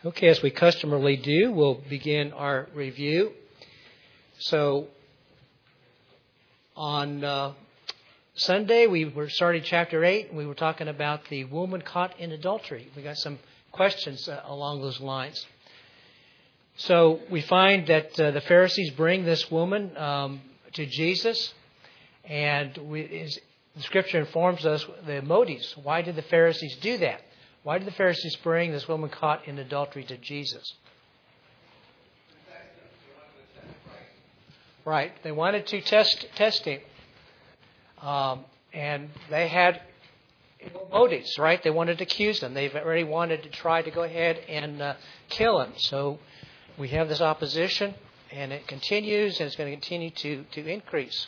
Okay, as we customarily do, we'll begin our review. So, on Sunday, we were starting chapter 8, and we were talking about the woman caught in adultery. We got some questions along those lines. So, we find that the Pharisees bring this woman to Jesus, and the Scripture informs us the motives. Why did the Pharisees do that? Why did the Pharisees bring this woman caught in adultery to Jesus? Right. They wanted to test him. And they had motives, right? They wanted to accuse him. They've already wanted to try to go ahead and kill him. So we have this opposition, and it continues, and it's going to continue to increase.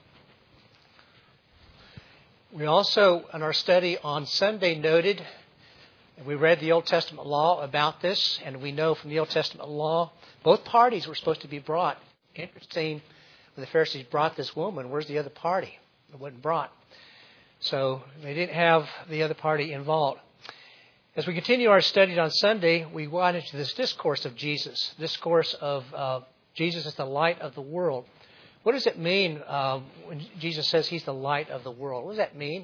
We also, in our study on Sunday, noted, and we read the Old Testament law about this, and we know from the Old Testament law, both parties were supposed to be brought. Interesting, when the Pharisees brought this woman, where's the other party? It wasn't brought. So they didn't have the other party involved. As we continue our study on Sunday, we went into this discourse of Jesus, discourse of Jesus as the light of the world. What does it mean when Jesus says he's the light of the world? What does that mean?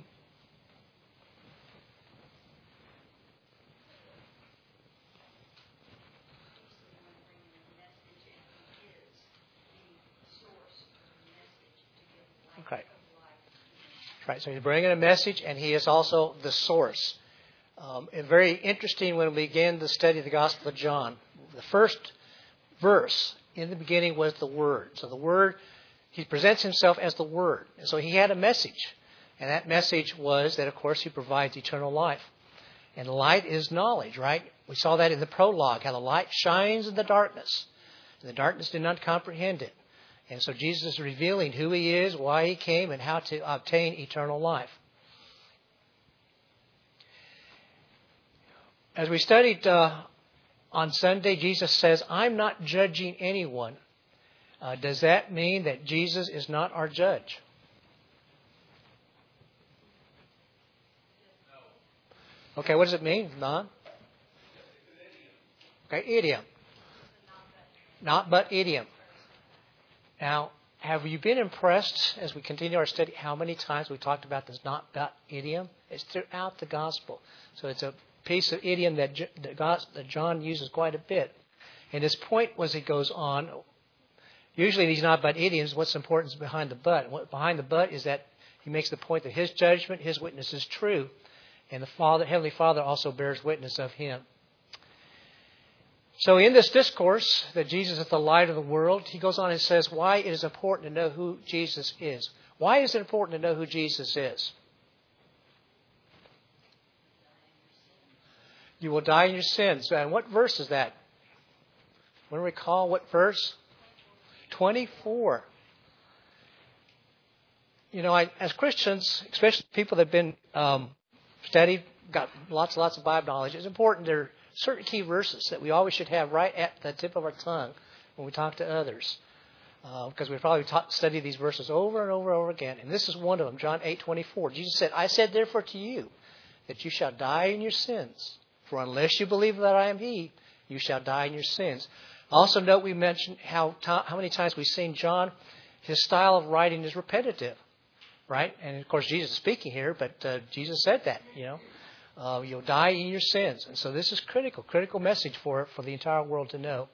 Okay. Right, so he's bringing a message, and he is also the source. And very interesting when we begin the study of the Gospel of John. The first verse, in the beginning was the Word. So the Word, he presents himself as the Word. And so he had a message. And that message was that, of course, he provides eternal life. And light is knowledge, right? We saw that in the prologue, how the light shines in the darkness. And the darkness did not comprehend it. And so Jesus is revealing who he is, why he came, and how to obtain eternal life. As we studied on Sunday, Jesus says, I'm not judging anyone. Does that mean that Jesus is not our judge? Okay, what does it mean? Non? Okay, idiom. Not but idiom. Now, have you been impressed as we continue our study how many times we talked about this not but idiom? It's throughout the gospel. So it's a piece of idiom that John uses quite a bit. And his point was, he goes on, usually these not but idioms, what's important is behind the but. What behind the but is that he makes the point that his judgment, his witness is true. And the Father, Heavenly Father also bears witness of him. So in this discourse that Jesus is the light of the world, he goes on and says why it is important to know who Jesus is. Why is it important to know who Jesus is? You will die in your sins. And what verse is that? Want to recall what verse? 24. You know, as Christians, especially people that have been studied, got lots and lots of Bible knowledge, it's important there are certain key verses that we always should have right at the tip of our tongue when we talk to others. Because we probably study these verses over and over and over again. And this is one of them, John 8:24. Jesus said, I said therefore to you that you shall die in your sins. For unless you believe that I am he, you shall die in your sins. Also note we mentioned how many times we've seen John, his style of writing is repetitive. Right? And of course Jesus is speaking here, but Jesus said that, you'll die in your sins. And so this is critical message for the entire world to know.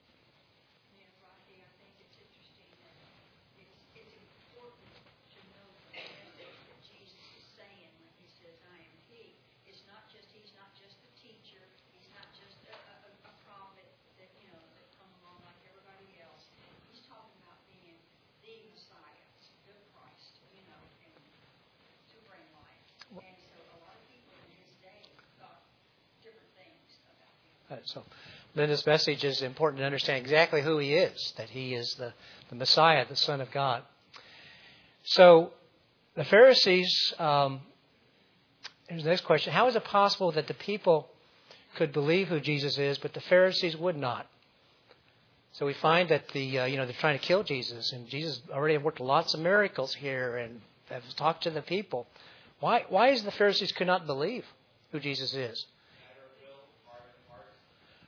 So Linda's message is important to understand exactly who he is, that he is the Messiah, the Son of God. So the Pharisees, here's the next question. How is it possible that the people could believe who Jesus is, but the Pharisees would not? So we find that they're trying to kill Jesus, and Jesus already worked lots of miracles here and have talked to the people. Why is the Pharisees could not believe who Jesus is?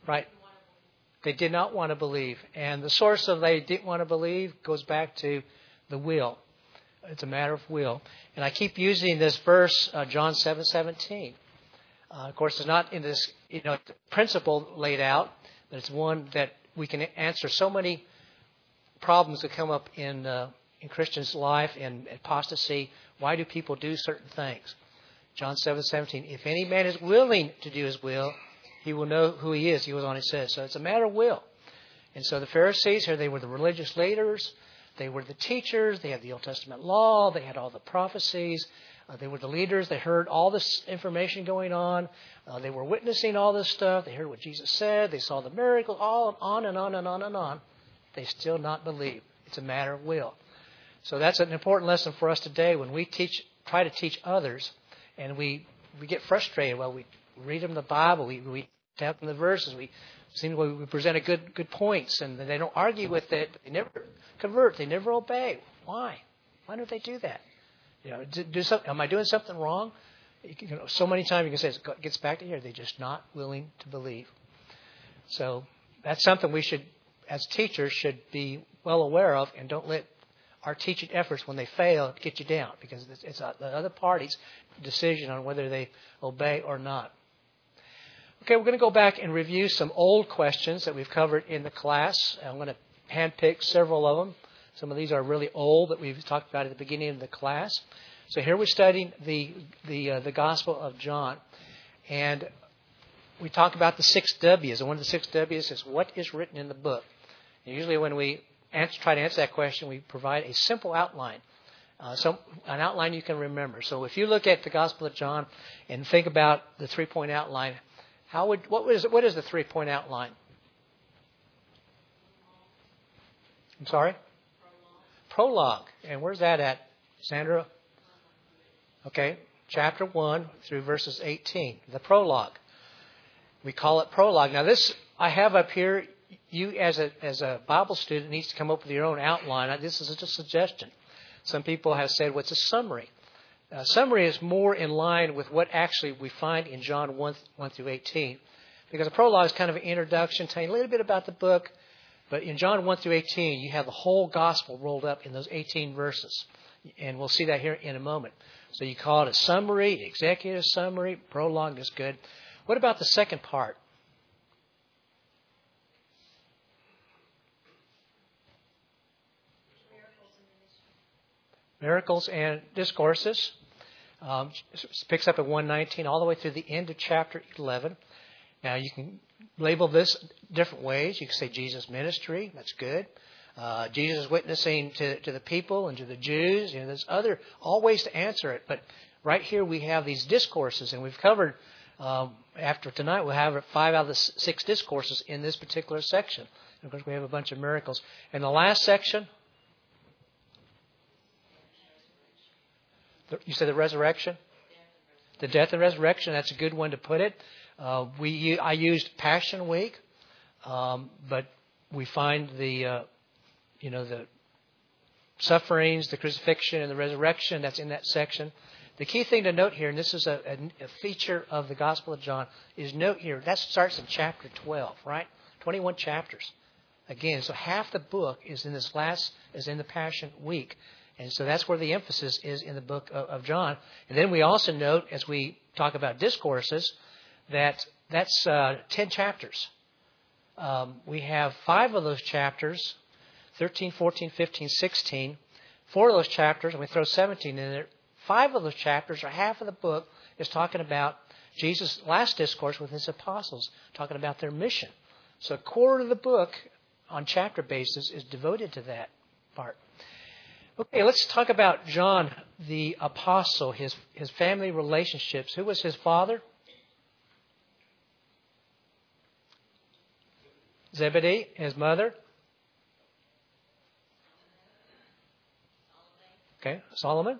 Right. They did not want to believe. And the source of they didn't want to believe goes back to the will. It's a matter of will. And I keep using this verse, John 7:17. Of course, it's not in this principle laid out, but it's one that we can answer so many problems that come up in Christians' life, in apostasy. Why do people do certain things? John 7:17. If any man is willing to do his will, he will know who he is. He goes on and says. So it's a matter of will. And so the Pharisees here, they were the religious leaders. They were the teachers. They had the Old Testament law. They had all the prophecies. They were the leaders. They heard all this information going on. They were witnessing all this stuff. They heard what Jesus said. They saw the miracles, all on and on and on and on. They still not believe. It's a matter of will. So that's an important lesson for us today when we try to teach others, and we get frustrated. Well, we read them the Bible. We tap them the verses. We present good points, and they don't argue with it. But they never convert. They never obey. Why? Why don't they do that? Am I doing something wrong? So many times you can say it gets back to here. They're just not willing to believe. So that's something we should, as teachers, should be well aware of, and don't let our teaching efforts, when they fail, get you down, because it's the other party's decision on whether they obey or not. Okay, we're going to go back and review some old questions that we've covered in the class. I'm going to handpick several of them. Some of these are really old that we've talked about at the beginning of the class. So here we're studying the Gospel of John, and we talk about the 6 W's. And one of the 6 W's is what is written in the book. And usually when we try to answer that question, we provide a simple outline, an outline you can remember. So if you look at the Gospel of John and think about the 3-point outline, what is the 3-point outline? I'm sorry? Prologue. And where's that at, Sandra? Okay, chapter 1 through verses 18, the prologue. We call it prologue. Now this I have up here. You as a Bible student needs to come up with your own outline. This is just a suggestion. Some people have said, what's a summary? Summary is more in line with what actually we find in John 1 through 18. Because a prologue is kind of an introduction, telling you a little bit about the book. But in John 1 through 18, you have the whole gospel rolled up in those 18 verses. And we'll see that here in a moment. So you call it a summary, executive summary. Prologue is good. What about the second part? Miracles and discourses. Picks up at 119 all the way through the end of chapter 11. Now you can label this different ways. You can say Jesus' ministry. That's good. Jesus witnessing to the people and to the Jews. There's all ways to answer it. But right here we have these discourses, and we've covered, after tonight, we'll have 5 out of the 6 discourses in this particular section. And of course, we have a bunch of miracles. And the last section, you said the resurrection? The death and resurrection, that's a good one to put it. I used Passion Week, but we find the sufferings, the crucifixion, and the resurrection that's in that section. The key thing to note here, and this is a feature of the Gospel of John, is note here that starts in chapter 12, right? 21 chapters. Again, so half the book is in the Passion Week. And so that's where the emphasis is in the book of John. And then we also note, as we talk about discourses, that's 10 chapters. We have 5 of those chapters, 13, 14, 15, 16. 4 of those chapters, and we throw 17 in there. 5 of those chapters, or half of the book, is talking about Jesus' last discourse with his apostles, talking about their mission. So a quarter of the book on chapter basis is devoted to that part. Okay, let's talk about John the apostle, his family relationships. Who was his father? Zebedee. His mother? Okay, Solomon.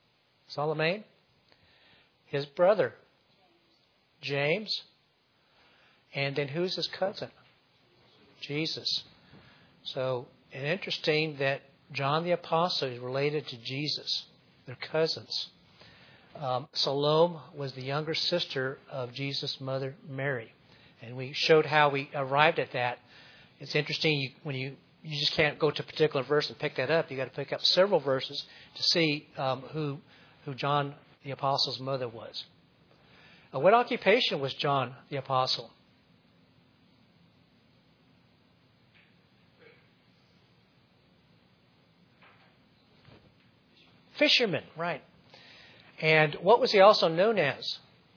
His brother? James. And then who's his cousin? Jesus. So, it's interesting that John the Apostle is related to Jesus. They're cousins. Salome was the younger sister of Jesus' mother, Mary. And we showed how we arrived at that. It's interesting when you just can't go to a particular verse and pick that up. You got to pick up several verses to see who John the Apostle's mother was. What occupation was John the Apostle? Fisherman, right. And what was he also known as?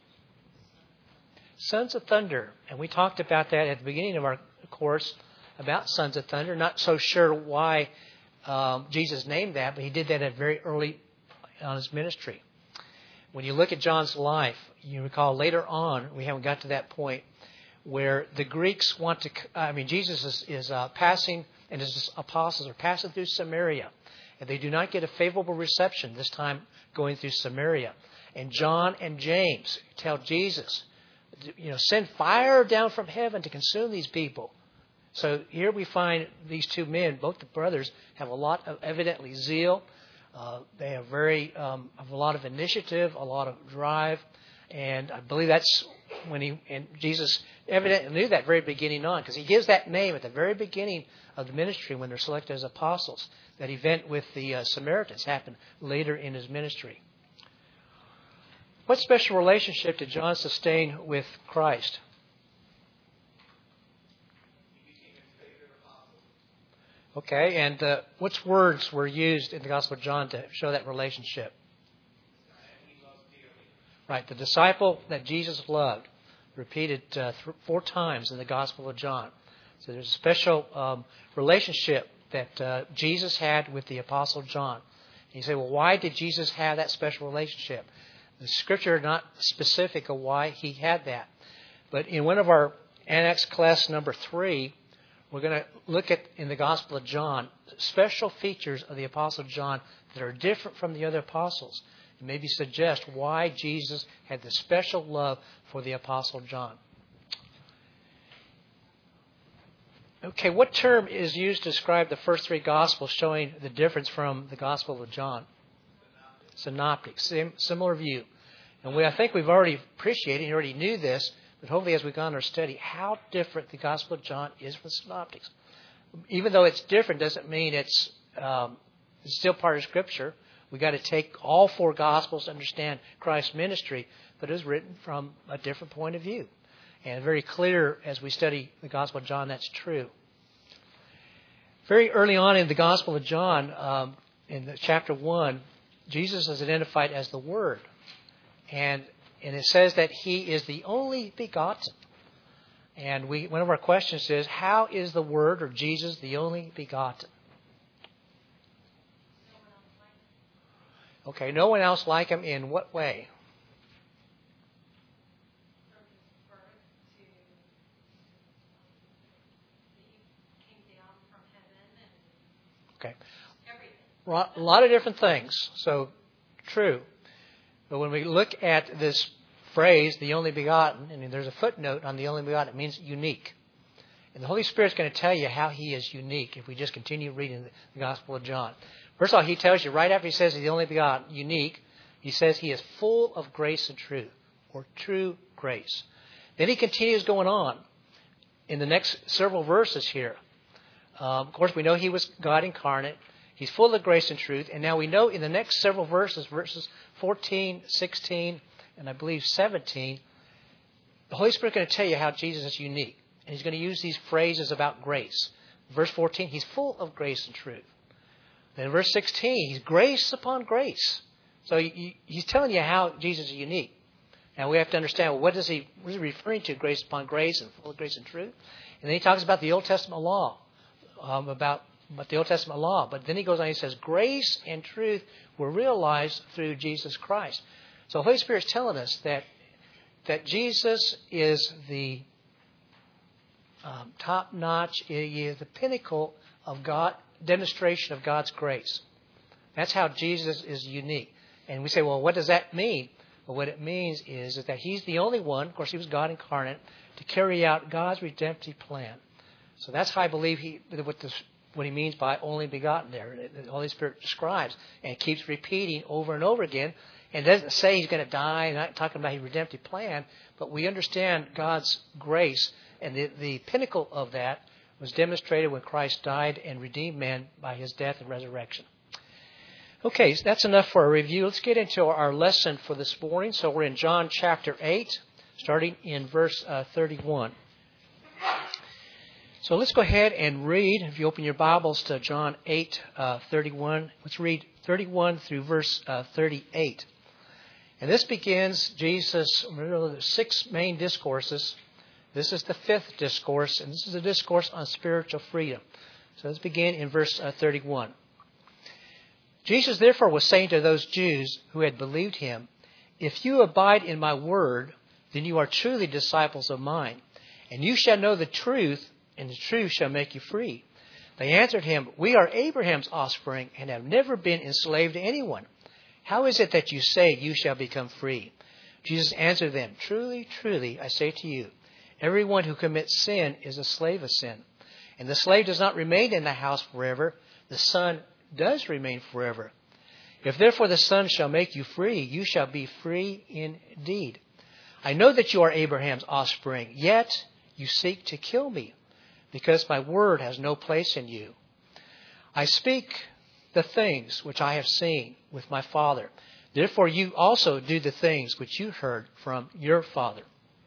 Sons of Thunder. And we talked about that at the beginning of our course about Sons of Thunder. Not so sure why Jesus named that, but he did that at very early on his ministry. When you look at John's life, you recall later on, we haven't got to that point, where the Greeks Jesus is passing, and his apostles are passing through Samaria. And they do not get a favorable reception this time going through Samaria. And John and James tell Jesus, send fire down from heaven to consume these people. So here we find these two men, both the brothers, have a lot of evidently zeal. They have have a lot of initiative, a lot of drive. And I believe that's when Jesus evidently knew that very beginning on, because he gives that name at the very beginning of the ministry when they're selected as apostles. That event with the Samaritans happened later in his ministry. What special relationship did John sustain with Christ? Okay, and which words were used in the Gospel of John to show that relationship? Right, the disciple that Jesus loved, repeated 4 times in the Gospel of John. So there's a special relationship that Jesus had with the Apostle John. And you say, well, why did Jesus have that special relationship? The Scripture is not specific of why he had that. But in one of our Annex class number 3, we're going to look at, in the Gospel of John, special features of the Apostle John that are different from the other apostles. And maybe suggest why Jesus had the special love for the Apostle John. Okay, what term is used to describe the first 3 Gospels showing the difference from the Gospel of John? Synoptic. Similar view. And I think we've already appreciated, you already knew this, but hopefully as we've gone on our study, how different the Gospel of John is from the Synoptics. Even though it's different doesn't mean it's still part of Scripture. We've got to take all 4 Gospels to understand Christ's ministry, but it was written from a different point of view. And very clear as we study the Gospel of John, that's true. Very early on in the Gospel of John, in chapter 1, Jesus is identified as the Word. And it says that He is the only begotten. And one of our questions is, how is the Word or Jesus the only begotten? Okay, no one else like Him in what way? Okay. A lot of different things. So, true. But when we look at this phrase, the only begotten, and there's a footnote on the only begotten, it means unique. And the Holy Spirit's going to tell you how He is unique if we just continue reading the Gospel of John. First of all, He tells you right after He says He's the only begotten, unique, He says He is full of grace and truth, or true grace. Then He continues going on in the next several verses here. Of course, we know He was God incarnate. He's full of grace and truth. And now we know in the next several verses 14, 16, and I believe 17, the Holy Spirit is going to tell you how Jesus is unique. And He's going to use these phrases about grace. Verse 14, He's full of grace and truth. Then verse 16, He's grace upon grace. So He's telling you how Jesus is unique. Now we have to understand, well, what is He referring to, grace upon grace and full of grace and truth? And then He talks about the Old Testament law. About the Old Testament law. But then He goes on, He says, grace and truth were realized through Jesus Christ. So the Holy Spirit is telling us that Jesus is the top-notch, the pinnacle of God, demonstration of God's grace. That's how Jesus is unique. And we say, well, what does that mean? Well, what it means is that He's the only one, of course He was God incarnate, to carry out God's redemptive plan. So that's how I believe what He means by only begotten there. The Holy Spirit describes and keeps repeating over and over again. And it doesn't say he's going to die, not talking about his redemptive plan, but we understand God's grace, and the pinnacle of that was demonstrated when Christ died and redeemed man by his death and resurrection. Okay, so that's enough for a review. Let's get into our lesson for this morning. So we're in John chapter 8, starting in verse 31. So let's go ahead and read. If you open your Bibles to John 8, 31, let's read 31 through verse 38. And this begins Jesus, remember the 6 main discourses. This is the 5th discourse, and this is a discourse on spiritual freedom. So let's begin in verse 31. Jesus therefore was saying to those Jews who had believed him, "If you abide in my word, then you are truly disciples of mine, and you shall know the truth, and the truth shall make you free." They answered him, "We are Abraham's offspring and have never been enslaved to anyone. How is it that you say you shall become free?" Jesus answered them, "Truly, truly, I say to you, everyone who commits sin is a slave of sin. And the slave does not remain in the house forever. The Son does remain forever. If therefore the Son shall make you free, you shall be free indeed. I know that you are Abraham's offspring, yet you seek to kill me, because my word has no place in you. I speak the things which I have seen with my Father. Therefore you also do the things which you heard from your father."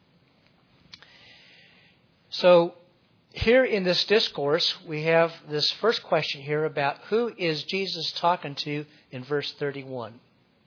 So here in this discourse, we have this first question here about who is Jesus talking to in verse 31.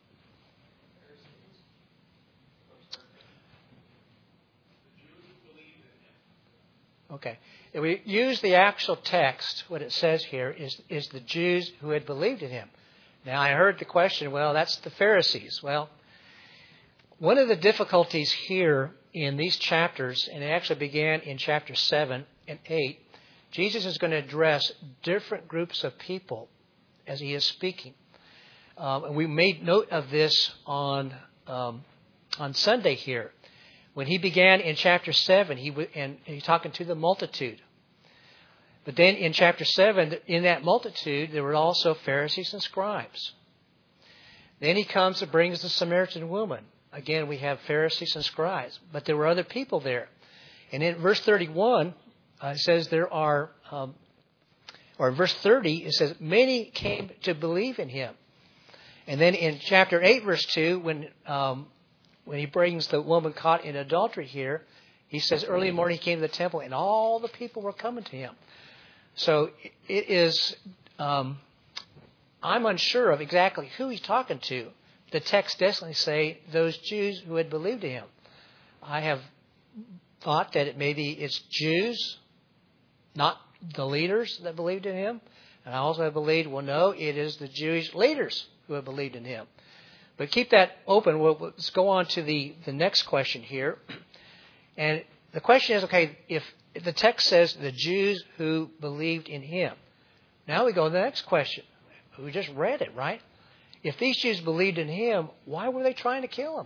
Okay. If we use the actual text, what it says here is the Jews who had believed in him. Now, I heard the question, well, that's the Pharisees. Well, one of the difficulties here in these chapters, and it actually began in chapter 7 and 8, Jesus is going to address different groups of people as he is speaking. And we made note of this on Sunday here. When he began in chapter 7, he's talking to the multitude. But then in chapter 7, in that multitude, there were also Pharisees and scribes. Then he comes and brings the Samaritan woman. Again, we have Pharisees and scribes. But there were other people there. And in verse 31, it says there are, or in verse 30, it says, many came to believe in him. And then in chapter 8, verse 2, when he brings the woman caught in adultery here, he says, early in the morning he came to the temple, and all the people were coming to him. So it is, I'm unsure of exactly who he's talking to. The text definitely say those Jews who had believed in him. I have thought that maybe it's Jews, not the leaders that believed in him. And I also have believed, well, no, it is the Jewish leaders who have believed in him. But keep that open. Let's go on to the next question here. And the question is, okay, if the text says the Jews who believed in him. Now we go to the next question. We just read it, right? If these Jews believed in him, why were they trying to kill him?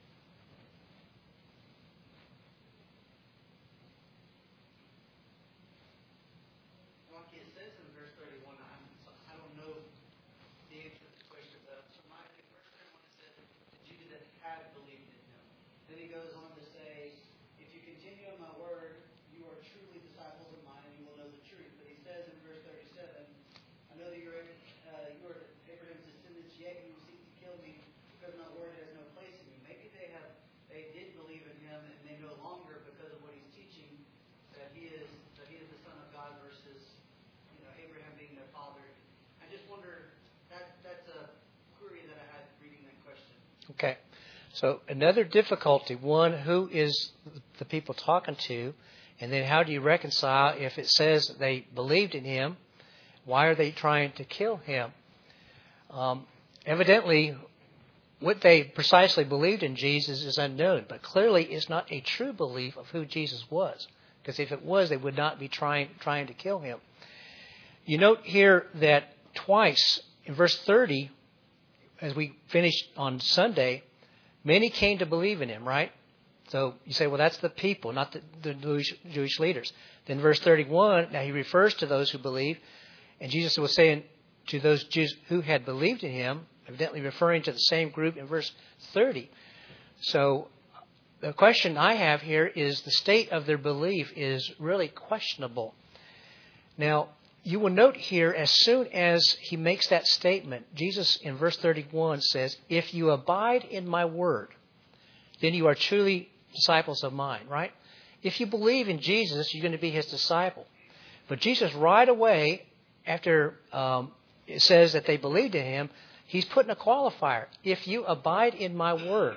It says in verse 31, I don't know the answer to the question, but so in verse 31 it says the Jews that had believed in him. Then he goes on to say, if you continue in my word, you are truly disciples of mine, and you will know the truth. But he says in verse 37, I know that you are Abraham's descendants, yet you seek to kill me because my word has no place in you. Maybe they did believe in him, and they no longer, because of what he's teaching, that he is the Son of God versus Abraham being their father. I just wonder, that's a query that I had reading that question. Okay. So another difficulty, one, who is the people talking to? And then how do you reconcile if it says they believed in him, why are they trying to kill him? Evidently, what they precisely believed in Jesus is unknown, but clearly it's not a true belief of who Jesus was. Because if it was, they would not be trying to kill him. You note here that twice in verse 30, as we finished on Sunday, many came to believe in him, right? So you say, well, that's the people, not the Jewish leaders. Then verse 31, now he refers to those who believe, and Jesus was saying to those Jews who had believed in him, evidently referring to the same group in verse 30. So the question I have here is the state of their belief is really questionable. Now, you will note here, as soon as he makes that statement, Jesus in verse 31 says, if you abide in my word, then you are truly disciples of mine, right? If you believe in Jesus, you're going to be his disciple. But Jesus right away, after it says that they believed in him, he's putting a qualifier. If you abide in my word,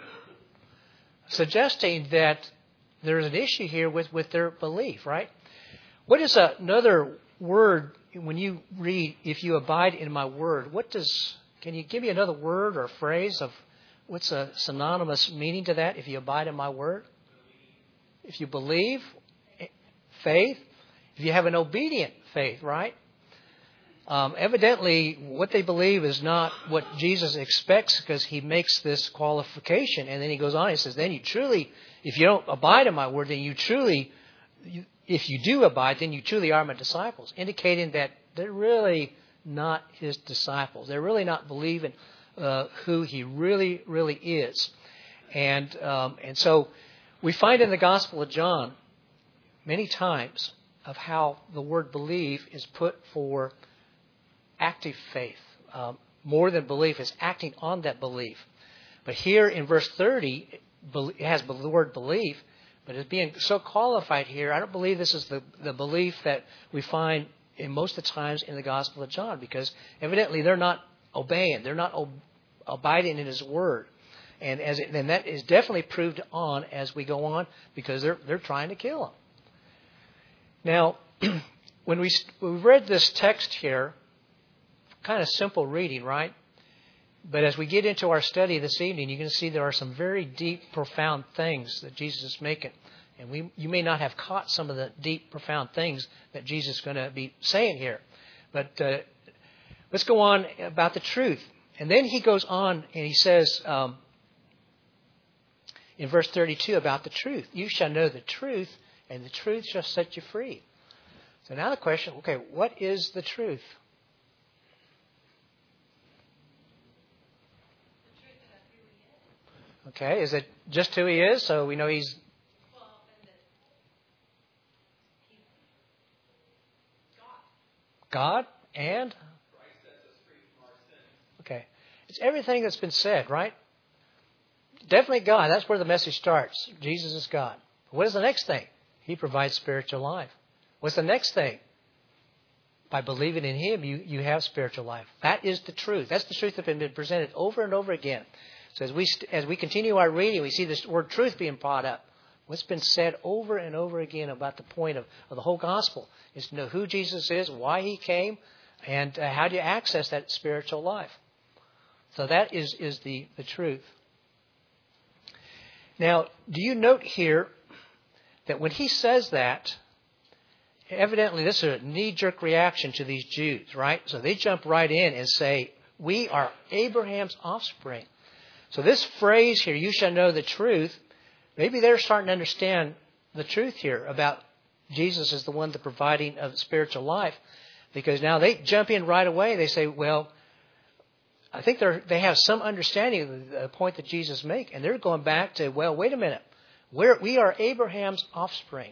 suggesting that there's an issue here with their belief, right? What is another word when you read, if you abide in my word? Can you give me another word or phrase of what's a synonymous meaning to that, if you abide in my word? If you believe, faith. If you have an obedient faith, right? Evidently, what they believe is not what Jesus expects, because he makes this qualification. And then he goes on and says, then you truly, if you don't abide in my word, then you truly, if you do abide, then you truly are my disciples. Indicating that they're really not his disciples. They're really not believing who he really, really is. And so we find in the Gospel of John many times of how the word believe is put for active faith. More than belief, is acting on that belief. But here in verse 30, it has the word belief, but it's being so qualified here. I don't believe this is the belief that we find in most of the times in the Gospel of John, because evidently they're not obeying. They're not abiding in his word. And then that is definitely proved on as we go on, because they're trying to kill him. Now, when we read this text here, kind of simple reading, right? But as we get into our study this evening, you're going to see there are some very deep, profound things that Jesus is making. And you may not have caught some of the deep, profound things that Jesus is going to be saying here. But let's go on about the truth. And then he goes on and he says in verse 32 about the truth. You shall know the truth, and the truth shall set you free. So now the question, okay, what is the truth? Okay, is it just who he is? So we know he's... God and? Okay. It's everything that's been said, right? Definitely God. That's where the message starts. Jesus is God. What is the next thing? He provides spiritual life. What's the next thing? By believing in him, you have spiritual life. That is the truth. That's the truth that's been presented over and over again. So as we continue our reading, we see this word truth being brought up. What's been said over and over again about the point of the whole gospel is to know who Jesus is, why he came, and how do you access that spiritual life. So that is the truth. Now, do you note here that when he says that, evidently this is a knee-jerk reaction to these Jews, right? So they jump right in and say, we are Abraham's offspring. So this phrase here, you shall know the truth, maybe they're starting to understand the truth here about Jesus as the one the providing of spiritual life, because now they jump in right away. They say, well, I think they have some understanding of the point that Jesus makes, and they're going back to, well, wait a minute. We are Abraham's offspring.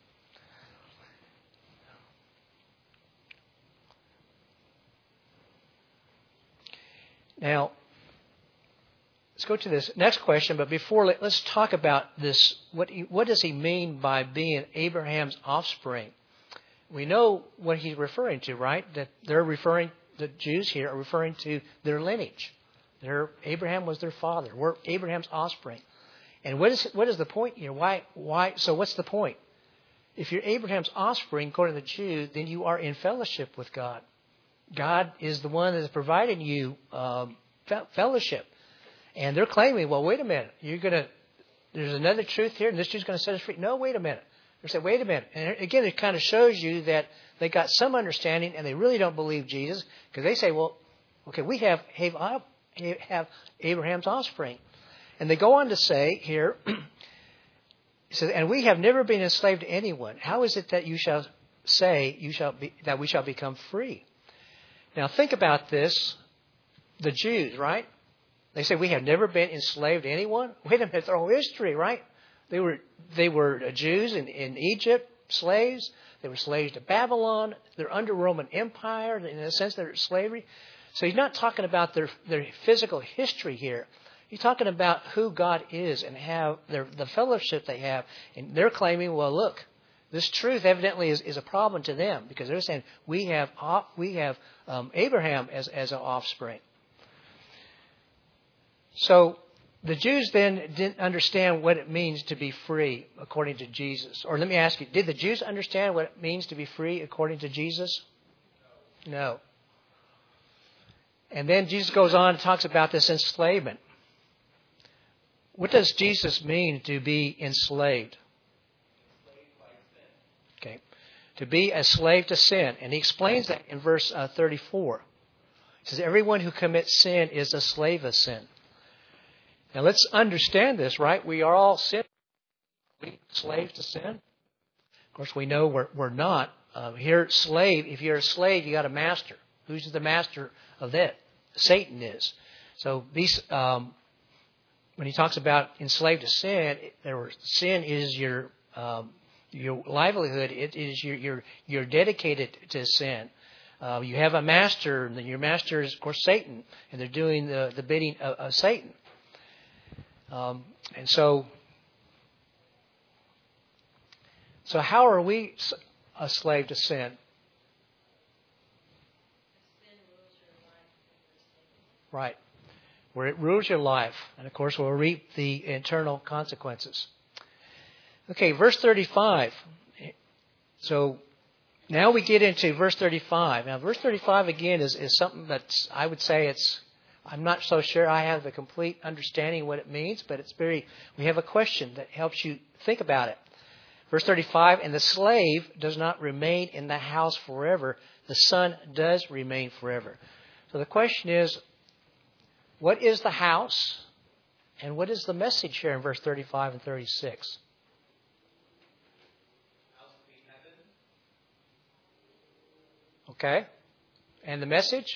Now, let's go to this next question, but before, let's talk about this. What does he mean by being Abraham's offspring? We know what he's referring to, right? That the Jews here are referring to their lineage. Abraham was their father. We're Abraham's offspring. And what is the point here? Why? So what's the point? If you're Abraham's offspring, according to the Jews, then you are in fellowship with God. God is the one that is providing you fellowship. And they're claiming, well, wait a minute. There's another truth here, and this Jew's going to set us free. No, wait a minute. They say, wait a minute. And again, it kind of shows you that they got some understanding, and they really don't believe Jesus, because they say, well, okay, we have Abraham's offspring. And they go on to say here, and we have never been enslaved to anyone. How is it that you shall say that we shall become free? Now think about this. the Jews, right? They say, we have never been enslaved to anyone. Wait a minute, their whole history, right? They were Jews in Egypt, slaves. They were slaves to Babylon. They're under Roman Empire. In a sense, they're slavery. So he's not talking about their physical history here. He's talking about who God is and how the fellowship they have. And they're claiming, well, look, this truth evidently is a problem to them because they're saying we have Abraham as an offspring. So the Jews then didn't understand what it means to be free according to Jesus. Or let me ask you, did the Jews understand what it means to be free according to Jesus? No. And then Jesus goes on and talks about this enslavement. What does Jesus mean to be enslaved? Okay. To be a slave to sin. And he explains that in verse 34. He says, everyone who commits sin is a slave of sin. Now let's understand this, right? We are all sinners. We slaves to sin. Of course, we know we're not. Here, slave, if you're a slave, you got a master. Who's the master of that? Satan is. So these, when he talks about enslaved to sin, sin is your livelihood. It is you're dedicated to sin. You have a master, and your master is, of course, Satan, and they're doing the bidding of Satan. And so how are we a slave to sin? Right. Where it rules your life. And of course, we'll reap the eternal consequences. Okay, verse 35. So now we get into verse 35. Now, verse 35 again is something that's, I would say I'm not so sure I have the complete understanding of what it means, but we have a question that helps you think about it. Verse 35, and the slave does not remain in the house forever. The son does remain forever. So the question is, what is the house? And what is the message here in verse 35 and 36? Okay. And the message?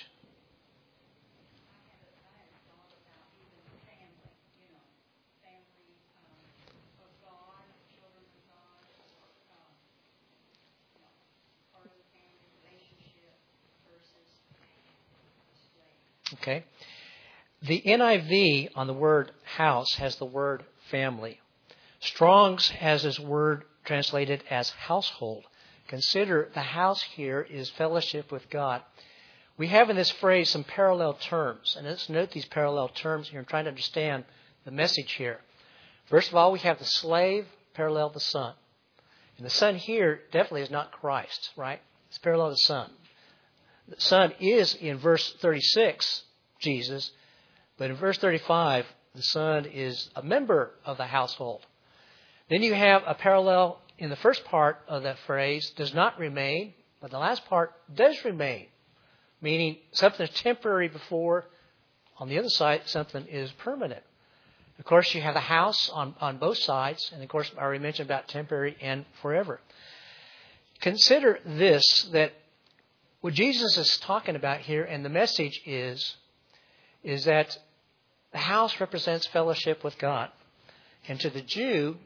Okay. The NIV on the word house has the word family. Strong's has this word translated as household. Consider the house here is fellowship with God. We have in this phrase some parallel terms. And let's note these parallel terms here and try to understand the message here. First of all, we have the slave parallel the son. And the son here definitely is not Christ, right? It's parallel to the son. The son is, in verse 36, Jesus. But in verse 35, the son is a member of the household. Then you have a parallel in the first part of that phrase, does not remain, but the last part does remain. Meaning something is temporary before, on the other side, something is permanent. Of course, you have the house on both sides, and of course, I already mentioned about temporary and forever. Consider this, that what Jesus is talking about here, and the message is that the house represents fellowship with God. And to the Jew,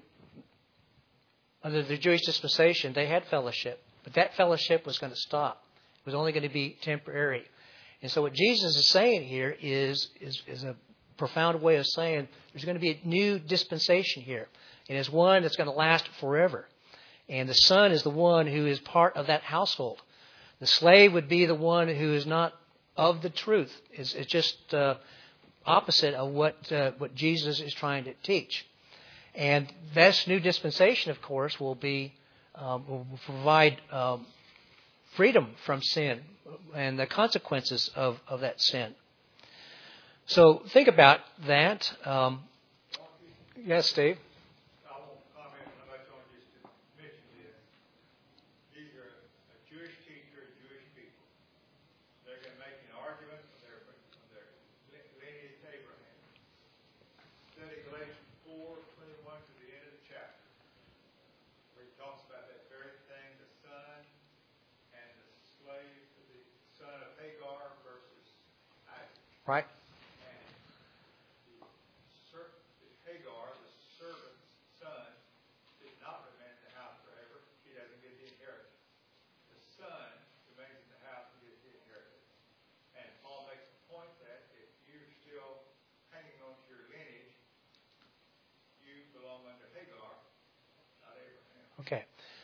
under the Jewish dispensation, they had fellowship. But that fellowship was going to stop. It was only going to be temporary. And so what Jesus is saying here is a profound way of saying there's going to be a new dispensation here. And it's one that's going to last forever. And the son is the one who is part of that household. The slave would be the one who is not of the truth. It's just opposite of what Jesus is trying to teach. And this new dispensation, of course, will provide freedom from sin and the consequences of that sin. So think about that. Yes, Steve? I won't comment on much on just to mention this. These are a Jewish teacher, Jewish people. They're going to make an argument from their lineage to Abraham. Study Galatians 4:21 to the end of the chapter, where he talks about that very thing, the son and the slave, the son of Hagar versus Isaac. Right.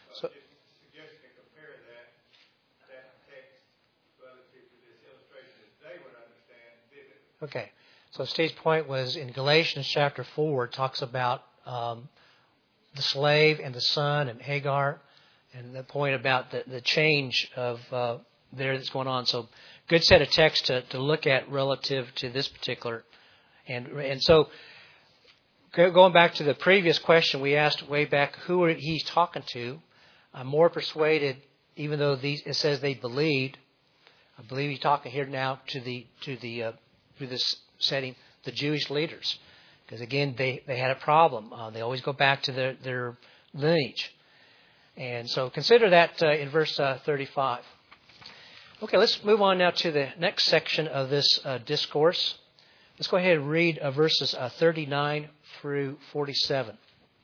So, just suggesting to compare that text relative to this illustration as they would understand vividly. okay. So Steve's point was in Galatians chapter 4, it talks about the slave and the son and Hagar, and the point about the change of there that's going on. So good set of text to look at relative to this particular. And so going back to the previous question we asked way back, who he's talking to, I'm more persuaded, even though it says they believed, I believe he's talking here now to this setting, the Jewish leaders. Because again, they had a problem. They always go back to their lineage. And so consider that in verse 35. Okay, let's move on now to the next section of this discourse. Let's go ahead and read verses 39 through 47.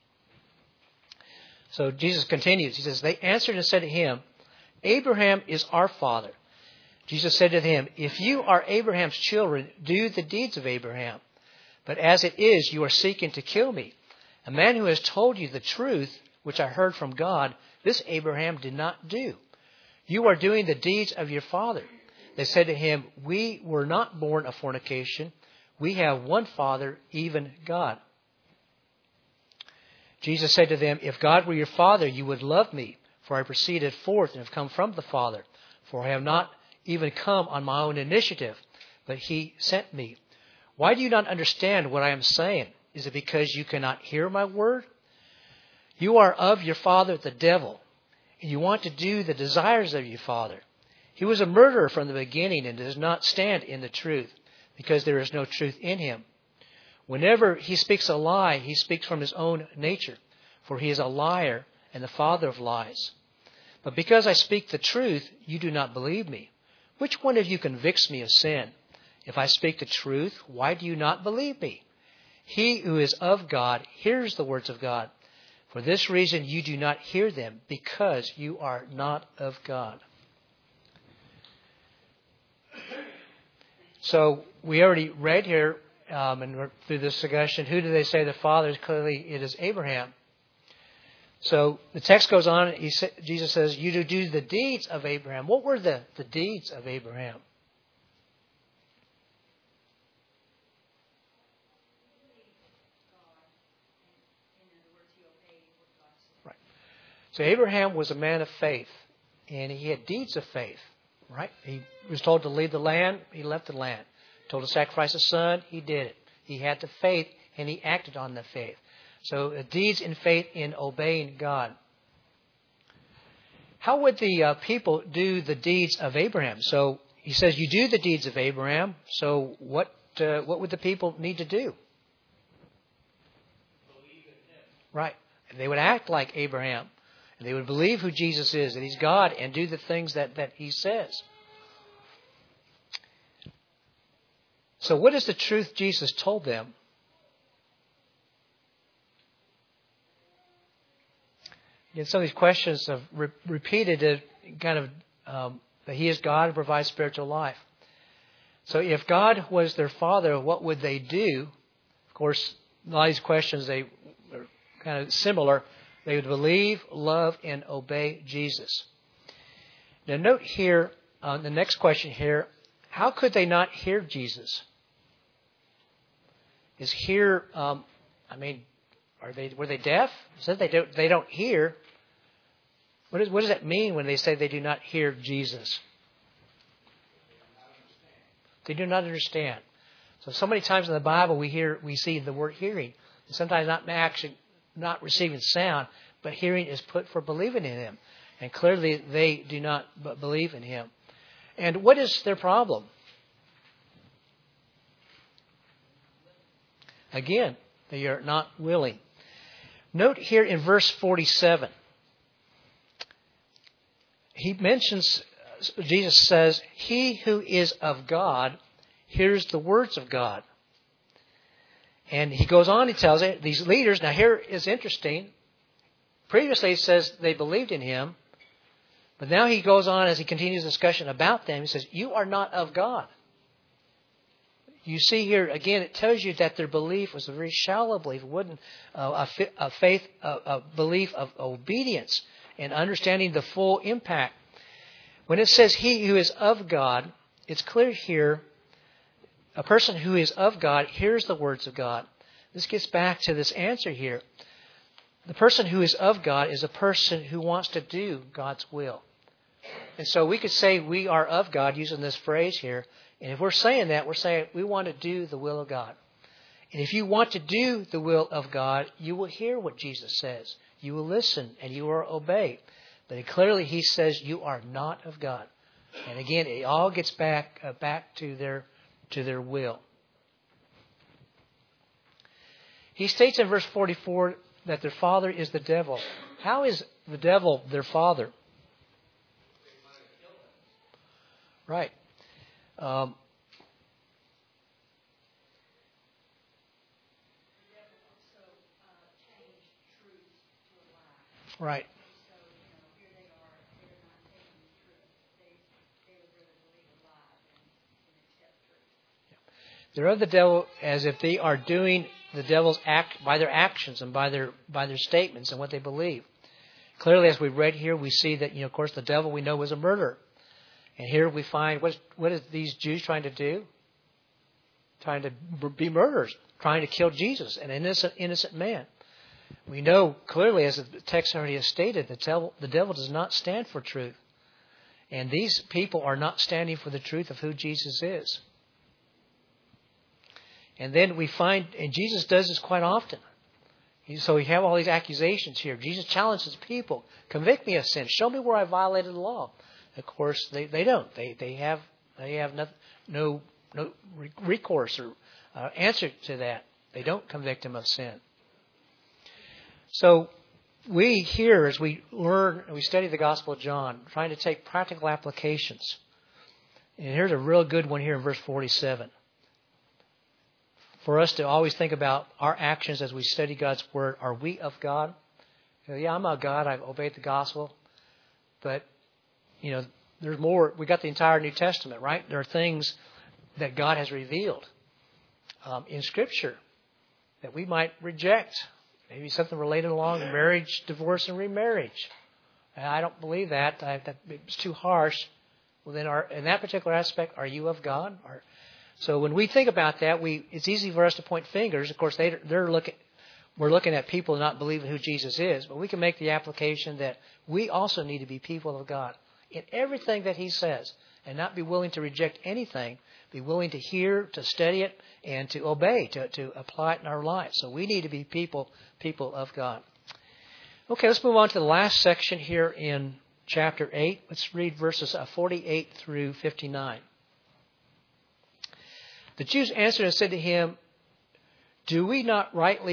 So Jesus continues. He says, they answered and said to him, Abraham is our father. Jesus said to them, if you are Abraham's children, do the deeds of Abraham. But as it is, you are seeking to kill me, a man who has told you the truth, which I heard from God. This Abraham did not do. You are doing the deeds of your father. They said to him, we were not born of fornication. We have one Father, even God. Jesus said to them, if God were your Father, you would love me, for I proceeded forth and have come from the Father. For I have not even come on my own initiative, but he sent me. Why do you not understand what I am saying? Is it because you cannot hear my word? You are of your father, the devil, and you want to do the desires of your father. He was a murderer from the beginning and does not stand in the truth, because there is no truth in him. Whenever he speaks a lie, he speaks from his own nature, for he is a liar and the father of lies. But because I speak the truth, you do not believe me. Which one of you convicts me of sin? If I speak the truth, why do you not believe me? He who is of God hears the words of God. For this reason you do not hear them, because you are not of God. So we already read here, and through this discussion, who do they say the Father is? Clearly it is Abraham. So the text goes on, Jesus says, you do the deeds of Abraham. What were the deeds of Abraham? Right. So Abraham was a man of faith, and he had deeds of faith. Right? He was told to leave the land, he left the land. Told to sacrifice a son, he did it. He had the faith, and he acted on the faith. So deeds in faith in obeying God. How would the people do the deeds of Abraham? So he says, you do the deeds of Abraham. So what would the people need to do? Believe in him. Right. And they would act like Abraham. And they would believe who Jesus is, that he's God, and do the things that he says. So what is the truth Jesus told them? Again, some of these questions have repeated kind of that he is God and provides spiritual life. So if God was their Father, what would they do? Of course, a lot of these questions, they are kind of similar. They would believe, love, and obey Jesus. Now note here, the next question here, how could they not hear Jesus? Is here, were they deaf? It says they don't hear. What does that mean when they say they do not hear Jesus? They do not understand. So many times in the Bible we see the word hearing. And sometimes not receiving sound, but hearing is put for believing in him. And clearly they do not believe in him. And what is their problem? Again, they are not willing. Note here in verse 47. He mentions, Jesus says, he who is of God hears the words of God. And he goes on, he tells it, these leaders, now here is interesting. Previously it says they believed in him. But now he goes on as he continues the discussion about them. He says, you are not of God. You see here, again, it tells you that their belief was a very shallow belief. It wasn't a faith, a belief of obedience and understanding the full impact. When it says he who is of God, it's clear here, a person who is of God hears the words of God. This gets back to this answer here. The person who is of God is a person who wants to do God's will. And so we could say we are of God using this phrase here. And if we're saying that, we're saying we want to do the will of God. And if you want to do the will of God, you will hear what Jesus says. You will listen and you will obey. But clearly he says you are not of God. And again, it all gets back to their will. He states in verse 44 that their father is the devil. How is the devil their father? Right. Right. They're of the devil as if they are doing the devil's act by their actions and by their statements and what they believe. Clearly, as we read here, we see that, of course, the devil we know was a murderer. And here we find, what is these Jews trying to do? Trying to be murderers, trying to kill Jesus, an innocent man. We know clearly, as the text already has stated, the devil does not stand for truth. And these people are not standing for the truth of who Jesus is. And then we find, and Jesus does this quite often. So we have all these accusations here. Jesus challenges people. Convict me of sin. Show me where I violated the law. Of course, they don't. They have no recourse or answer to that. They don't convict him of sin. So we here, as we learn and we study the Gospel of John, trying to take practical applications. And here's a real good one here in verse 47. For us to always think about our actions as we study God's Word. Are we of God? Yeah, I'm of God. I've obeyed the gospel. But, there's more. We got the entire New Testament, right? There are things that God has revealed in Scripture that we might reject. Maybe something related along marriage, divorce, and remarriage. I don't believe that. It's too harsh. Well, then, in that particular aspect, are you of God? So when we think about that, it's easy for us to point fingers. Of course, we're looking at people not believing who Jesus is, but we can make the application that we also need to be people of God in everything that He says, and not be willing to reject anything. Be willing to hear, to study it, and to obey, to apply it in our lives. So we need to be people of God. Okay, let's move on to the last section here in chapter 8. Let's read verses 48 through 59. The Jews answered and said to him, Do we not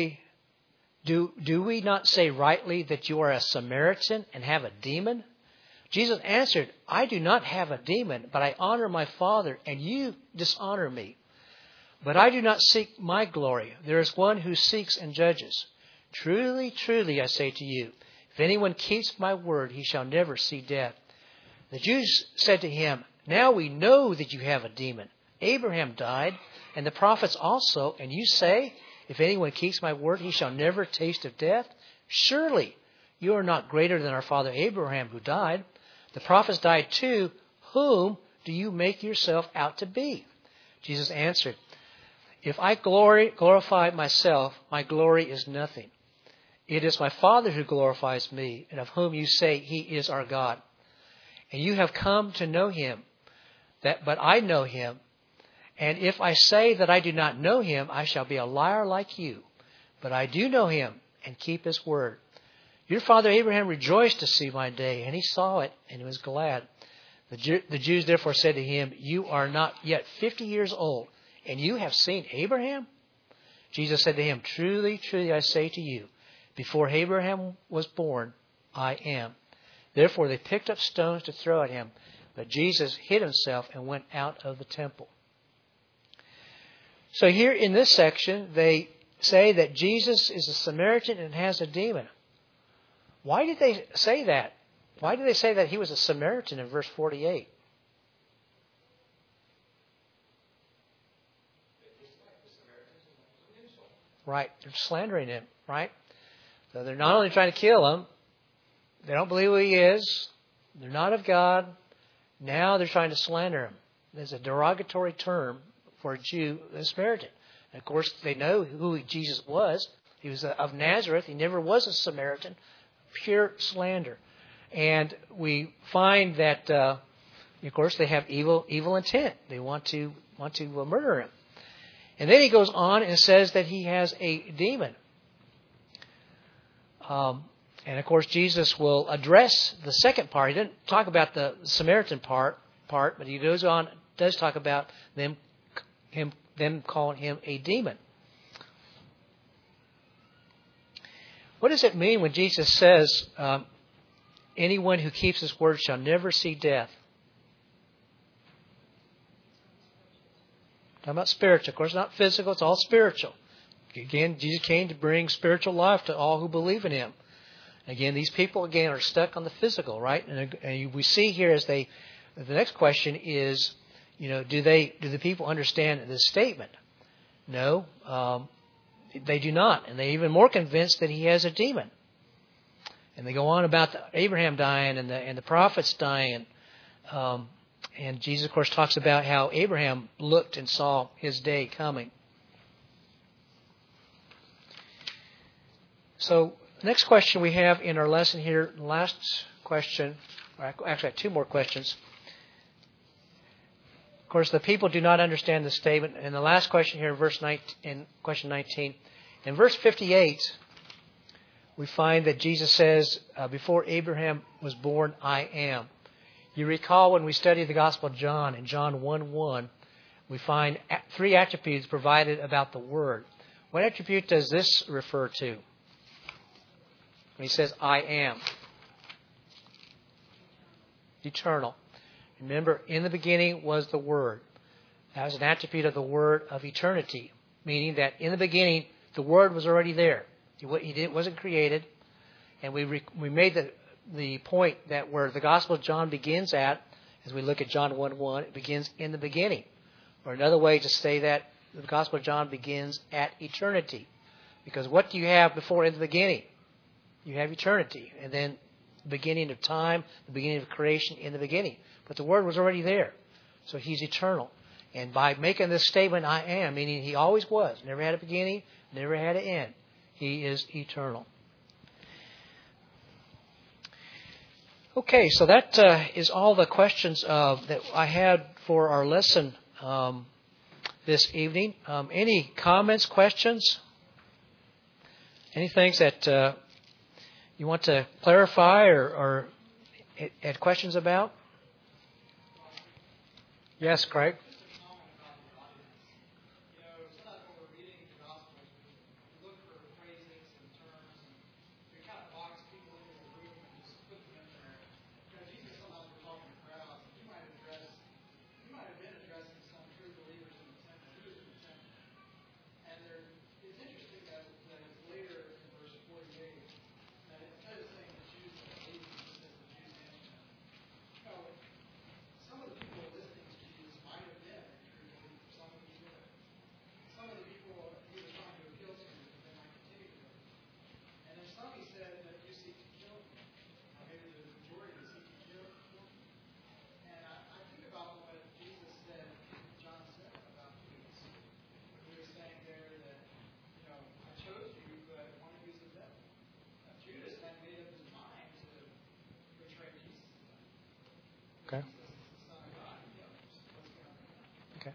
say rightly that you are a Samaritan and have a demon? Jesus answered, I do not have a demon, but I honor my Father, and you dishonor me. But I do not seek my glory. There is one who seeks and judges. Truly, truly, I say to you, if anyone keeps my word, he shall never see death. The Jews said to him, Now we know that you have a demon. Abraham died, and the prophets also, and you say, if anyone keeps my word, he shall never taste of death? Surely you are not greater than our father Abraham, who died. The prophets died too. Whom do you make yourself out to be? Jesus answered, If I glorify myself, my glory is nothing. It is my Father who glorifies me, and of whom you say he is our God. And you have come to know him, but I know him. And if I say that I do not know him, I shall be a liar like you. But I do know him and keep his word. Your father Abraham rejoiced to see my day, and he saw it and was glad. The Jews therefore said to him, You are not yet 50 years old, and you have seen Abraham? Jesus said to him, Truly, truly, I say to you, before Abraham was born, I am. Therefore they picked up stones to throw at him, but Jesus hid himself and went out of the temple. So here in this section, they say that Jesus is a Samaritan and has a demon. Why did they say that? Why did they say that he was a Samaritan in verse 48? Right. They're slandering him, right? So they're not only trying to kill him, they don't believe who he is. They're not of God. Now they're trying to slander him. There's a derogatory term for a Jew, a Samaritan. And of course, they know who Jesus was. He was of Nazareth. He never was a Samaritan. Pure slander. And we find that, of course, they have evil intent. They want to murder him. And then he goes on and says that he has a demon. And of course, Jesus will address the second part. He didn't talk about the Samaritan part, but he goes on, does talk about them calling him a demon. What does it mean when Jesus says, anyone who keeps his word shall never see death? Talking about spiritual. Of course, not physical. It's all spiritual. Again, Jesus came to bring spiritual life to all who believe in him. Again, these people, are stuck on the physical, right? And we see here the next question is, do the people understand this statement? No, they do not. And they're even more convinced that he has a demon. And they go on about Abraham dying and the prophets dying. And Jesus, of course, talks about how Abraham looked and saw his day coming. So, the next question we have in our lesson here, last question, or actually I have two more questions. Of course, the people do not understand the statement. And the last question here, in question 19. In verse 58, we find that Jesus says, before Abraham was born, I am. You recall when we studied the Gospel of John, in John 1:1, we find three attributes provided about the Word. What attribute does this refer to? When he says, I am. Eternal. Remember, in the beginning was the Word. That was an attribute of the Word of eternity, meaning that in the beginning, the Word was already there. It wasn't created. And we made the point that where the Gospel of John begins at, as we look at John 1:1, it begins in the beginning. Or another way to say that, the Gospel of John begins at eternity. Because what do you have before in the beginning? You have eternity. And then the beginning of time, the beginning of creation in the beginning. But the Word was already there. So he's eternal. And by making this statement, I am, meaning he always was. Never had a beginning, never had an end. He is eternal. Okay, so that is all the questions that I had for our lesson this evening. Any comments, questions? Any things that you want to clarify or had questions about? Yes, Craig? Okay. Okay.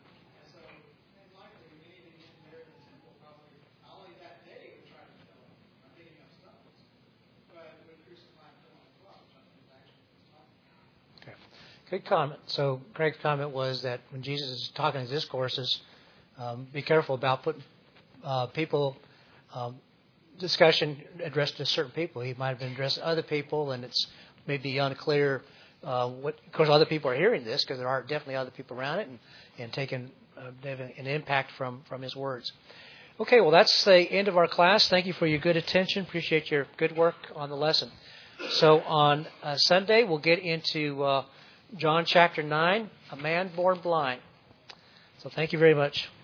Okay. Good comment. So Craig's comment was that when Jesus is talking in discourses, be careful about putting discussion addressed to certain people. He might have been addressed to other people, and it's maybe unclear. Of course, other people are hearing this because there are definitely other people around it and taking an impact from his words. Okay, well, that's the end of our class. Thank you for your good attention. Appreciate your good work on the lesson. So on Sunday, we'll get into John chapter 9, a man born blind. So thank you very much.